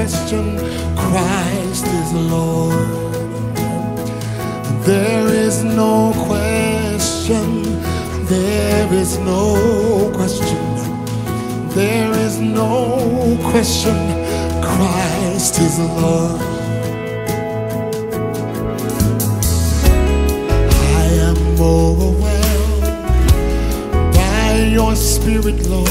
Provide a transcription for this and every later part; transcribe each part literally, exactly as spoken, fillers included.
question, Christ is Lord. There is no question, there is no question, there is no question, Christ is Lord. I am overwhelmed by your Spirit, Lord,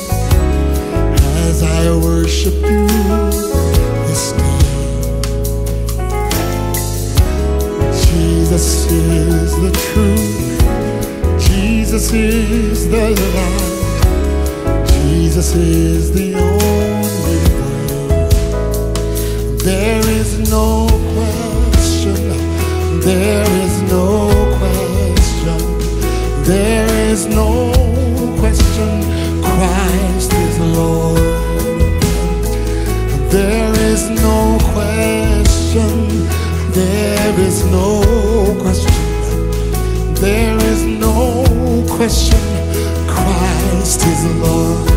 as I worship you this day. Jesus is the truth, Jesus is the life, Jesus is the only way. There is no question, there is no question, there is no question, Christ is Lord. There is no question, there is no question, there is no question, Christ is Lord.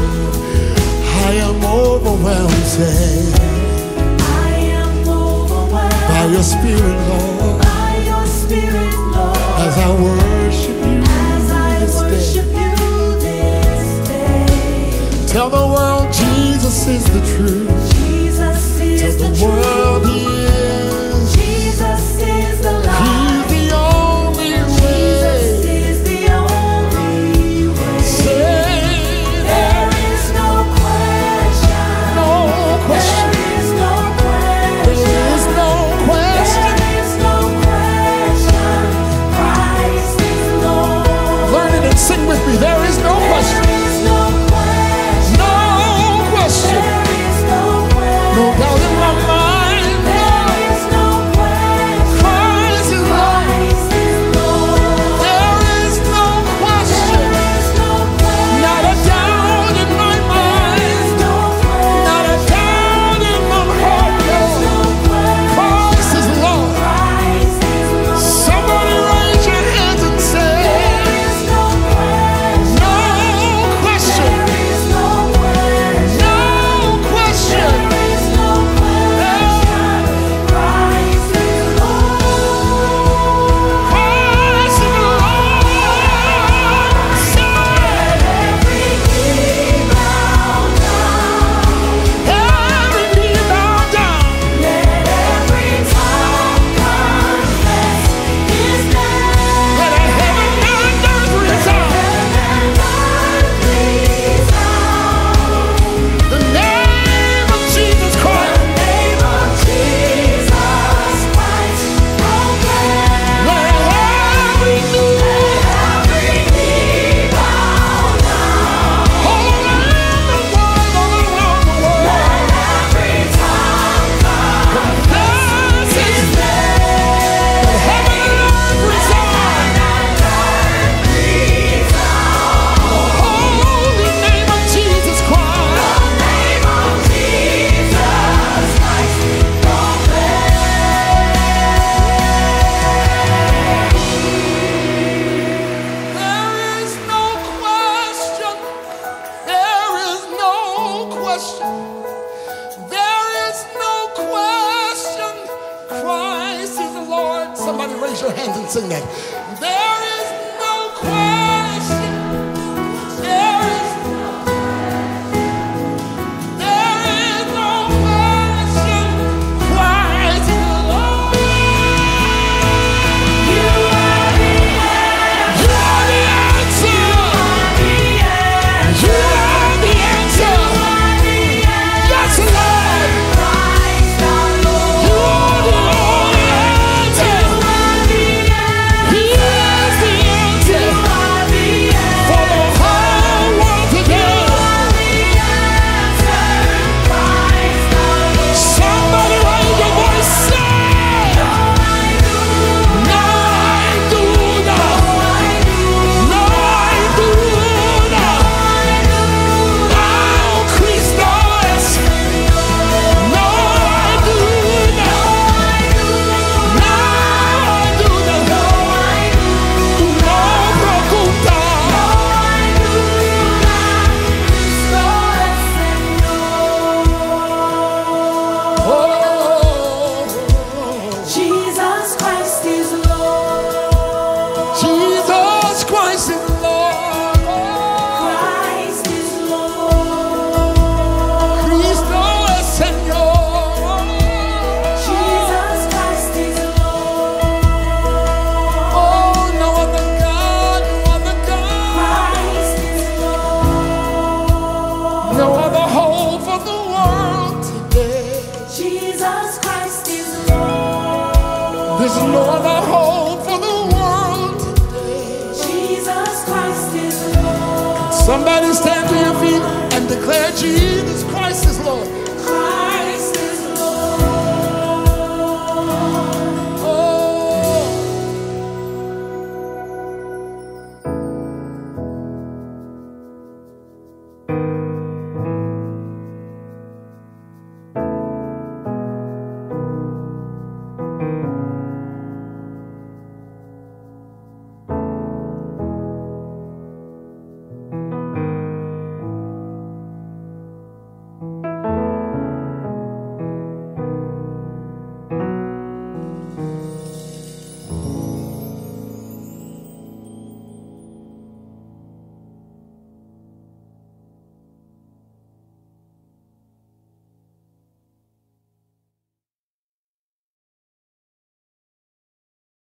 I am overwhelmed, say, I am overwhelmed by your Spirit, Lord, by your Spirit, Lord, as I worship you as I this worship day. you this day. Tell the world Jesus is the truth. Jesus is Tell the the world truth. he is. Jesus is the light. He's the only way. Jesus is the only way. Say, There is no question. no question. There is no question. There is no question. There is no question. Christ is Lord. Learn it and sing with me. There is no question. There is no question. No question. There is no question. No doubt in my mind. There is no question. Christ is Lord. Christ is Lord. There is no question. There is no question. Not a doubt in my mind. No question. Not a doubt in my heart. No No. question. Christ is Lord. Christ is Lord. Somebody raise your hands and say, There is no question. no question. There is no question. No question. There is no question. Christ is Lord. Christ is Lord. Say, Every knee bow down. every knee bow down. Let every tongue confess His name. Let heaven and earth resound. Heaven and earth resound. The name of Jesus The Christ. name of Jesus Christ proclaim. Let every knee Every knee bow down. all around the world, all around the world. Let every tongue confess His name. Heaven and earth resound. Holy name of Jesus Christ. Name of Jesus Christ There is no question. There is no question. There is no question. Christ is the Lord. Somebody raise your hands and sing that. There is no question. There is There is no question. Christ is the Lord. You are the answer. You are the answer. The answer. You are the answer. Yes, Lord. Christ our Lord. You are the only answer. You are the answer. He is the answer. You are There's no other hope for the world. Jesus Christ is Lord. Somebody stand to your feet and declare Jesus.